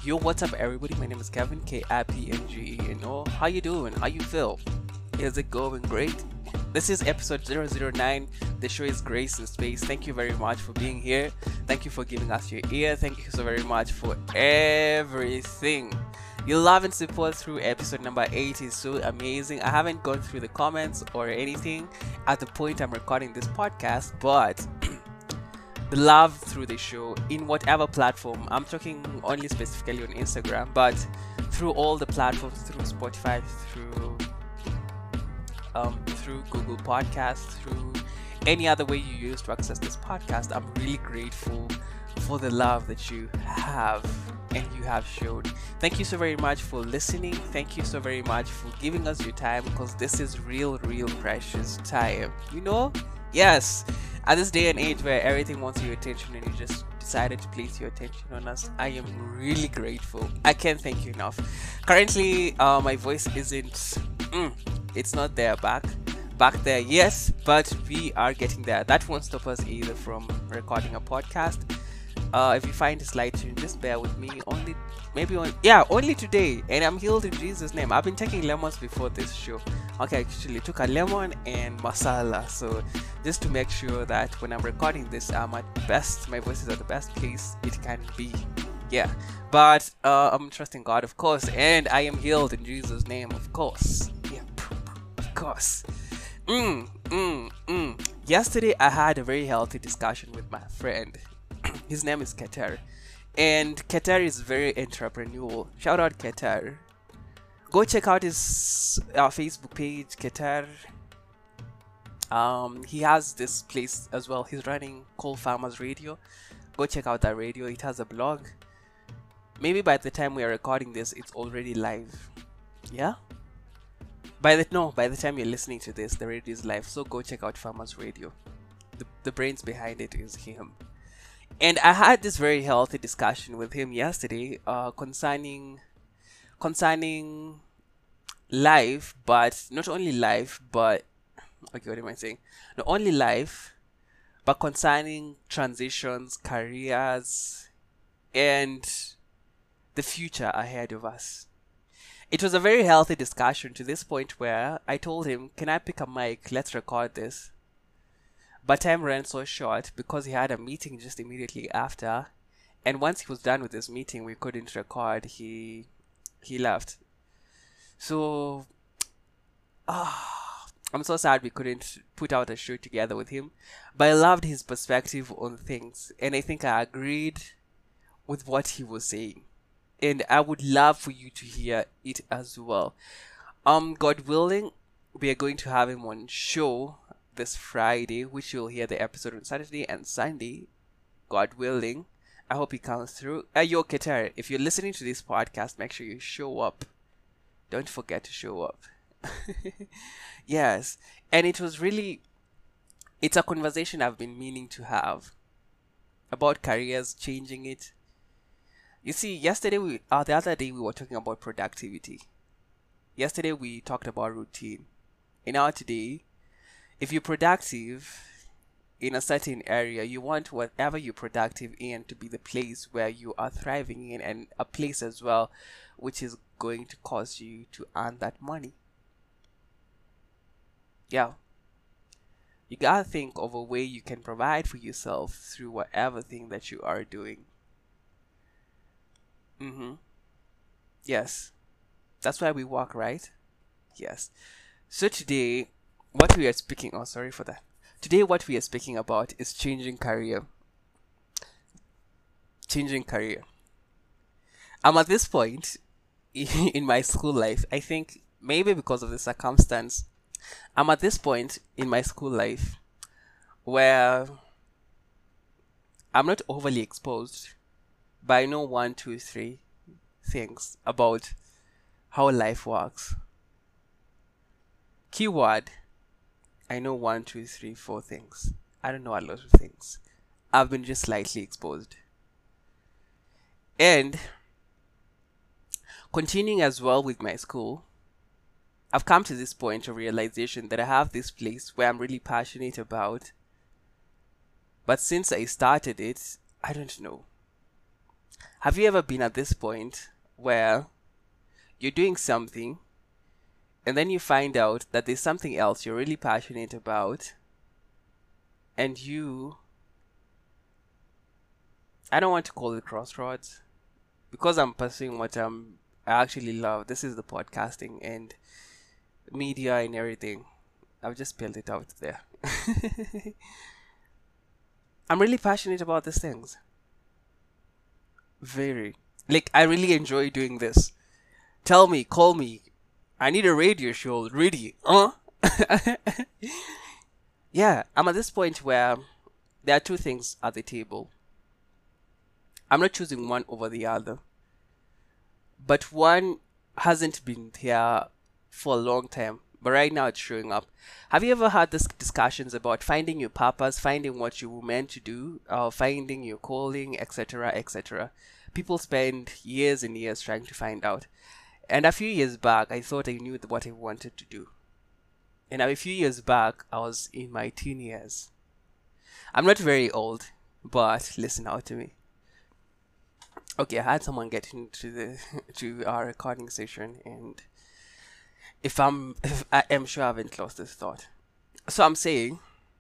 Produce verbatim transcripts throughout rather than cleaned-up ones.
Yo, what's up, everybody? My name is Kevin, K I P N G E N O. How you doing? How you feel? Is it going great? This is episode zero zero nine. The show is Grace in Space. Thank you very much for being here. Thank you for giving us your ear. Thank you so very much for everything. Your love and support through episode number eight is so amazing. I haven't gone through the comments or anything at the point I'm recording this podcast, but the love through the show in whatever platform, I'm talking only specifically on Instagram, but through all the platforms, through Spotify, through um, through Google Podcasts, through any other way you use to access this podcast, I'm really grateful for the love that you have and you have showed. Thank you so very much for listening. Thank you so very much for giving us your time, because this is real, real precious time. You know? Yes. At this day and age where everything wants your attention and you just decided to place your attention on us, I am really grateful. I can't thank you enough. Currently, uh, my voice isn't, mm, it's not there back. Back there, yes, but we are getting there. That won't stop us either from recording a podcast. Uh, if you find this light tune, just bear with me. Only, maybe on, yeah, only today. And I'm healed in Jesus' name. I've been taking lemons before this show. Okay, I actually took a lemon and masala. So just to make sure that when I'm recording this, I'm at best. My voice is at the best place it can be. Yeah, but uh, I'm trusting God, of course, and I am healed in Jesus' name, of course. Yeah, of course. Mm, mm, mm. Yesterday, I had a very healthy discussion with my friend. His name is Keter, and Keter is very entrepreneurial. Shout out Keter. Go check out his uh, Facebook page, Keter. Um, he has this place as well. He's running Coal Farmers Radio. Go check out that radio. It has a blog. Maybe by the time we are recording this, it's already live. Yeah. By the no, by the time you're listening to this, the radio is live. So go check out Farmers Radio. The the brains behind it is him. And I had this very healthy discussion with him yesterday uh, concerning concerning life, but not only life, but okay, what am I saying? Not only life, but concerning transitions, careers, and the future ahead of us. It was a very healthy discussion to this point where I told him, "Can I pick a mic? Let's record this." But time ran so short because he had a meeting just immediately after, and once he was done with his meeting, we couldn't record. He he left. So, ah, I'm so sad we couldn't put out a show together with him. But I loved his perspective on things, and I think I agreed with what he was saying, and I would love for you to hear it as well. Um, God willing, we are going to have him on show this Friday, which you'll hear the episode on Saturday and Sunday, God willing. I hope he comes through. Uh, yo, Keter, if you're listening to this podcast, make sure you show up. Don't forget to show up. Yes, and it was really, it's a conversation I've been meaning to have about careers, changing it. You see, yesterday, we, uh, the other day, we were talking about productivity. Yesterday, we talked about routine. And now today, if you're productive in a certain area, you want whatever you're productive in to be the place where you are thriving in, and a place as well which is going to cause you to earn that money. Yeah. You gotta think of a way you can provide for yourself through whatever thing that you are doing. Mm-hmm. Yes. That's why we work, right? Yes. So today, what we are speaking, oh, sorry for that. Today, what we are speaking about is changing career. Changing career. I'm at this point in my school life. I think maybe because of the circumstance, I'm at this point in my school life where I'm not overly exposed, but I know one, two, three things about how life works. Keyword, I know one, two, three, four things. I don't know a lot of things. I've been just slightly exposed. And continuing as well with my school, I've come to this point of realization that I have this place where I'm really passionate about. But since I started it, I don't know. Have you ever been at this point where you're doing something and then you find out that there's something else you're really passionate about, and you, I don't want to call it crossroads, because I'm pursuing what I'm, I actually love. This is the podcasting and media and everything. I've just spelled it out there. I'm really passionate about these things. Very. Like, I really enjoy doing this. Tell me, call me. I need a radio show, really. Huh? Yeah, I'm at this point where there are two things at the table. I'm not choosing one over the other. But one hasn't been here for a long time. But right now it's showing up. Have you ever had these discussions about finding your purpose, finding what you were meant to do, or finding your calling, et cetera, et cetera? People spend years and years trying to find out. And a few years back, I thought I knew what I wanted to do. And a few years back, I was in my teen years. I'm not very old, but listen out to me. Okay, I had someone get into the to our recording session, and if I'm, if I am sure I haven't lost this thought. So I'm saying,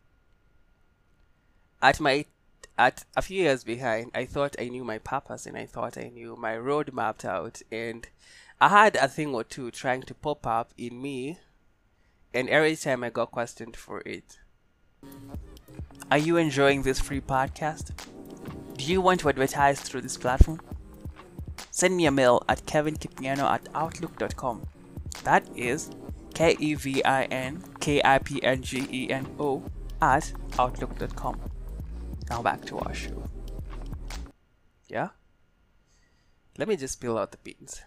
at my, at a few years behind, I thought I knew my purpose, and I thought I knew my road mapped out, and I had a thing or two trying to pop up in me, and every time I got questioned for it. Are you enjoying this free podcast? Do you want to advertise through this platform? Send me a mail at kevinkipiano at outlook dot com. That is K E V I N K I P N G E N O at outlook dot com. Now back to our show. Yeah? Let me just spill out the beans.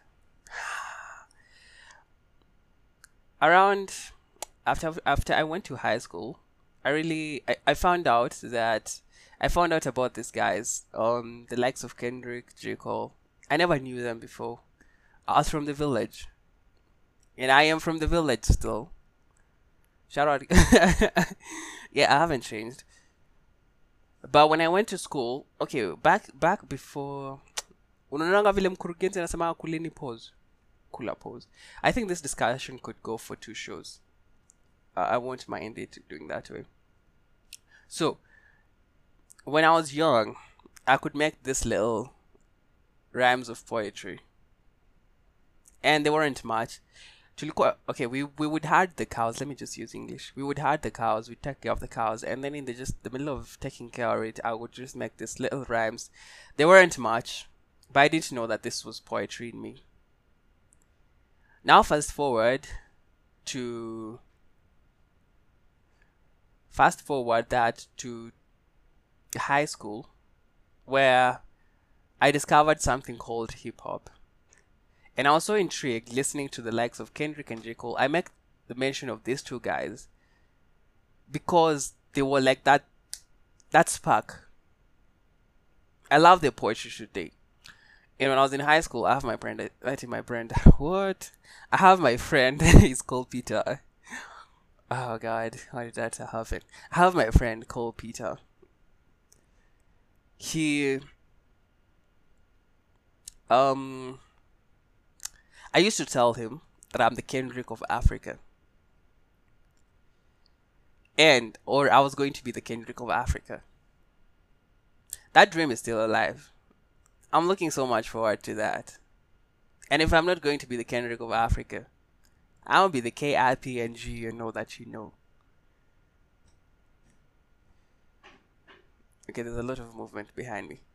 Around after after I went to high school, I really I, I found out that I found out about these guys, um, the likes of Kendrick, J. Cole. I never knew them before. I was from the village. And I am from the village still. Shout out. Yeah, I haven't changed. But when I went to school, okay, back back before, unaonanga vile mkurugenzi anasema kuleni pause. Kula pause. I think this discussion could go for two shows. Uh, I won't mind it doing that way. So, when I was young, I could make this little rhymes of poetry. And they weren't much. Okay, we, we would herd the cows. Let me just use English. We would herd the cows. We'd take care of the cows. And then in the just the middle of taking care of it, I would just make these little rhymes. They weren't much. But I didn't know that this was poetry in me. Now fast forward to... Fast forward that to high school, where I discovered something called hip-hop. And I was so intrigued listening to the likes of Kendrick and J. Cole. I make the mention of these two guys because they were like that that spark. I love their poetry today. And when I was in high school, I have my friend, I think my friend, what? I have my friend, he's called Peter. Oh God, how did that happen? I have my friend called Peter. He, um... I used to tell him that I'm the Kendrick of Africa. And, or I was going to be the Kendrick of Africa. That dream is still alive. I'm looking so much forward to that. And if I'm not going to be the Kendrick of Africa, I'll be the K I P N G, you know that you know. Okay, there's a lot of movement behind me.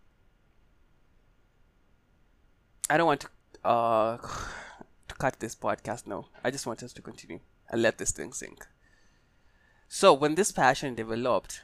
I don't want to uh to cut this podcast now. I just want us to continue and let this thing sink. So when this passion developed,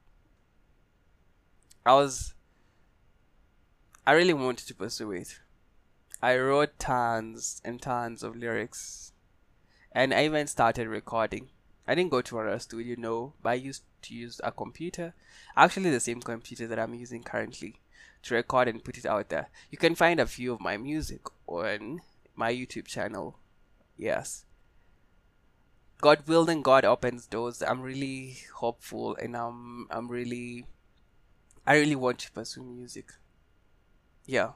I was I really wanted to pursue it. I wrote tons and tons of lyrics, and I even started recording. I didn't go to a studio, no, but I used to use a computer, actually the same computer that I'm using currently, to record and put it out there. You can find a few of my music on my YouTube channel. Yes. God willing, God opens doors. I'm really hopeful, and I'm I'm really I really want to pursue music. Yeah.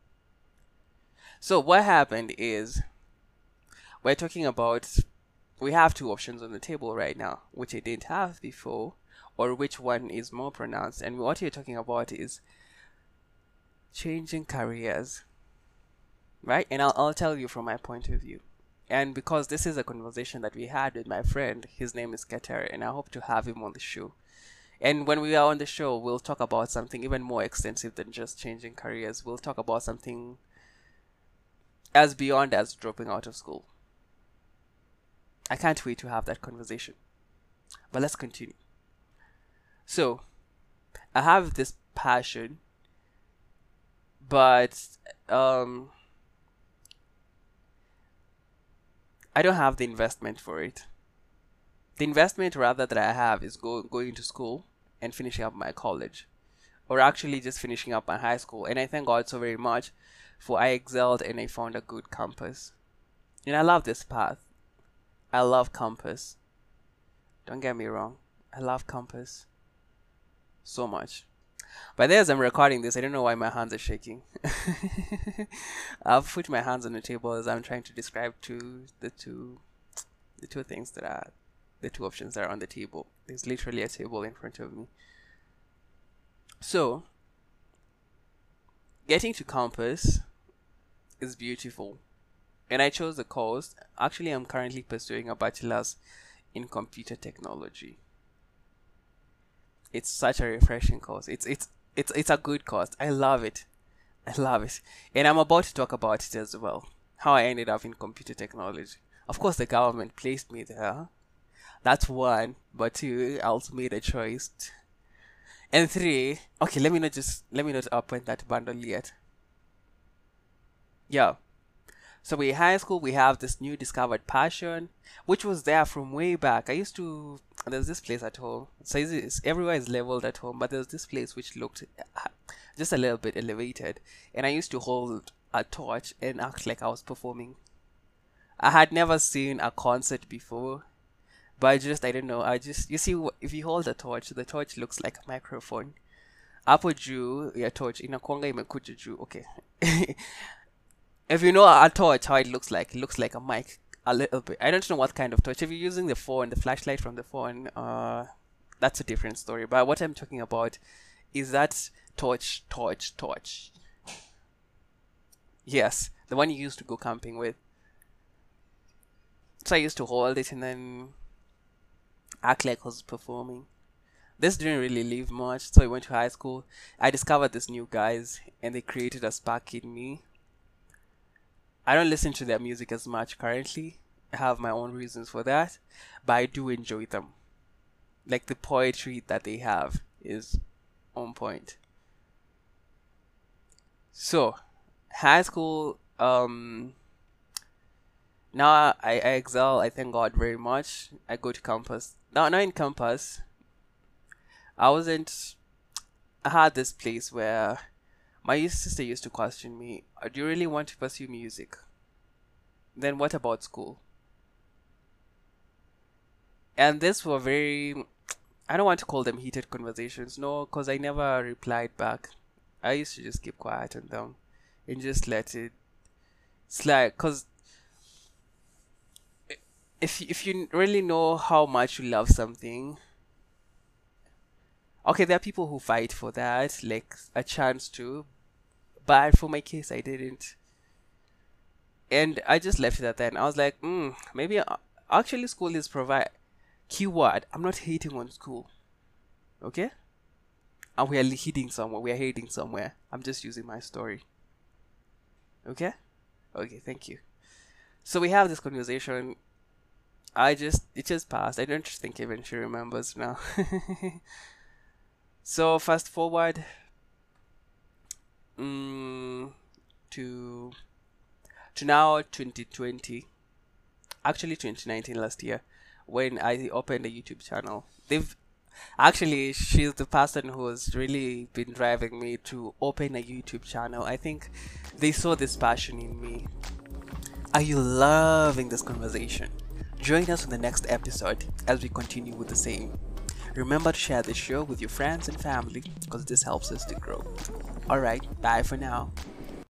So what happened is we're talking about we have two options on the table right now, which I didn't have before, or which one is more pronounced. And what you're talking about is changing careers, right? And I'll, I'll tell you from my point of view. And because this is a conversation that we had with my friend, his name is Keter, and I hope to have him on the show. And when we are on the show, we'll talk about something even more extensive than just changing careers. We'll talk about something as beyond as dropping out of school. I can't wait to have that conversation. But let's continue. So, I have this passion, but um, I don't have the investment for it. The investment rather that I have is go, going to school and finishing up my college, or actually just finishing up my high school. And I thank God so very much for I excelled and I found a good campus. And I love this path. I love campus. Don't get me wrong. I love campus so much. But as I'm recording this, I don't know why my hands are shaking. I've put my hands on the table as I'm trying to describe to the two the two things that are the two options that are on the table. There's literally a table in front of me. So getting to campus is beautiful. And I chose the course. Actually, I'm currently pursuing a bachelor's in computer technology. It's such a refreshing course. It's it's it's it's a good course. I love it. I love it. And I'm about to talk about it as well. How I ended up in computer technology. Of course, the government placed me there. That's one. But two, I also made a choice. And three, okay, let me not just let me not open that bundle yet. Yeah. So in high school, we have this new discovered passion, which was there from way back. I used to, there's this place at home. So it's, it's, everywhere is leveled at home, but there's this place which looked uh, just a little bit elevated. And I used to hold a torch and act like I was performing. I had never seen a concert before, but I just, I don't know. I just, you see, if you hold a torch, the torch looks like a microphone. Apo juu ya torch, inakuanga imekuja juu. Okay. If you know a torch, how it looks like, it looks like a mic a little bit. I don't know what kind of torch. If you're using the phone, the flashlight from the phone, uh, that's a different story. But what I'm talking about is that torch, torch, torch. Yes, the one you used to go camping with. So I used to hold it and then act like I was performing. This didn't really leave much, so I went to high school. I discovered these new guys, and they created a spark in me. I don't listen to their music as much currently. I have my own reasons for that, but I do enjoy them. Like the poetry that they have is on point. So, high school, um, now I, I excel, I thank God very much. I go to campus. Now, not in campus, I wasn't, I had this place where my sister used to question me, do you really want to pursue music? Then what about school? And this were very, I don't want to call them heated conversations, no, because I never replied back. I used to just keep quiet on them and just let it slide. Because if, if you really know how much you love something, okay, there are people who fight for that, like a chance to, but for my case, I didn't. And I just left it at that. And I was like, hmm, maybe uh, actually school is provide. Keyword, I'm not hating on school. Okay? And we are heading somewhere. We are heading somewhere. I'm just using my story. Okay? Okay, thank you. So we have this conversation. I just, it just passed. I don't think even she remembers now. So fast forward um, to to now twenty twenty, actually twenty nineteen, last year, when I opened a YouTube channel. They've actually, she's the person who's really been driving me to open a YouTube channel. I think they saw this passion in me. Are you loving this conversation? Join us on the next episode as we continue with the same. Remember to share this show with your friends and family because this helps us to grow. Alright, bye for now.